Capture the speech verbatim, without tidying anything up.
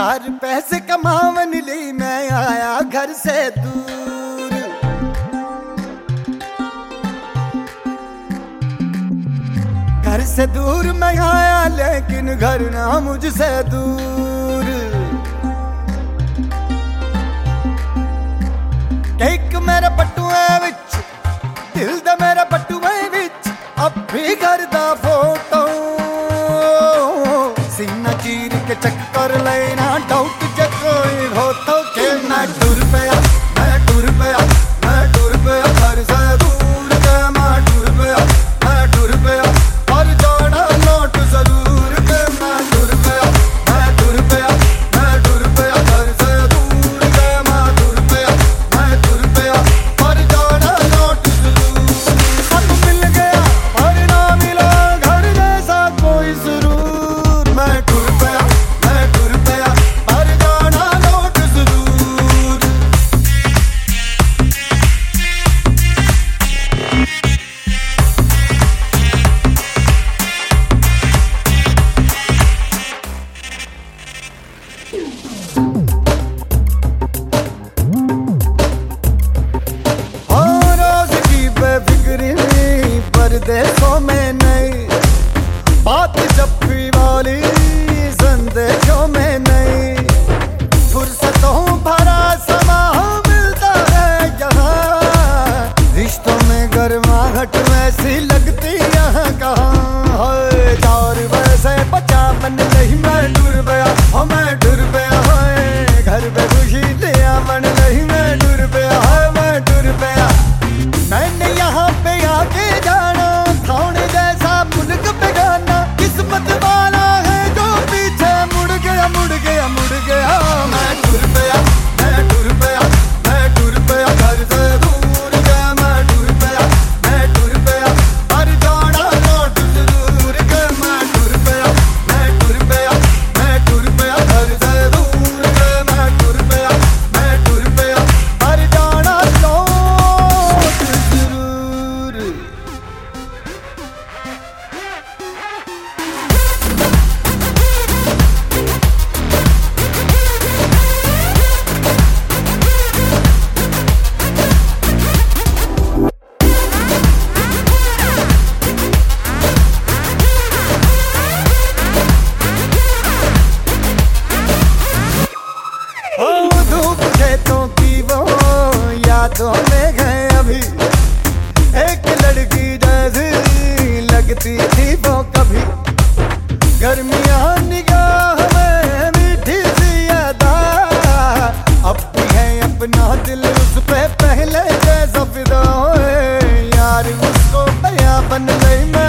चार पैसे कमावन ली मैं आया घर से दूर। घर से दूर मैं आया लेकिन घर ना मुझसे दूर। एक मेरे बटुए विच दिल दा मेरा बटुए विच अब भी घर दा फोटो सीना चीर के चक्कर लेना डाउट जे कोई हो तो के मैं टुर पिया मैं टुर पिया मैं टुर पिया घर से दूर के मैं टुर पिया मैं टुर पिया पर जाना नोट जरूर के मैं टुर पिया मैं टुर पिया मैं टुर पिया घर से दूर के मैं टुर पिया मैं टुर पिया पर जाना नोट जरूर। सब मिल गया पर ना मिला घर जैसा कोई सुरूर। मैं टुर पिया मैं टुर पिया पर जाना नोट जरूर। रोज की बेफिक्री परदेशों में नहीं बात जप्पी वाली संदेशों में नहीं। फुर्सतों भरा समा मिलता है यहाँ रिश्तों में गर्माहट वैसी लगती यहाँ कहाँ है। चार वैसे बचा मन नहीं मैं डुर गया हो मैं डुर गया है घर पे खुशी लिया मन नहीं मैं डुर गया है मैं डुर गया। मैंने यहाँ पे आके जाना थाने जैसा मुल्क पे गाना किस्मत वाला है जो पीछे मुड़ गया मुड़ गया मुड़ गया। मैं टुर गया मैं टुर गया मैं टुर गया घर से दूर गया मैं टुर गया मैं टुर गया पर जाना नोट जरूर के मैं टुर गया मैं टुर गया मैं टुर गया घर से दूर गया मैं टुर गया मैं टुर गया पर जाना नोट जरूर। ओ धूप खेतों की वो यादों में गए अभी एक लड़की जैसी लगती थी वो कभी। गर्मियां निगाह में मीठी सी अदा अब भी है अपना दिल उस पे पहले जैसा फिदा होए यार उसको बया बन गई मैं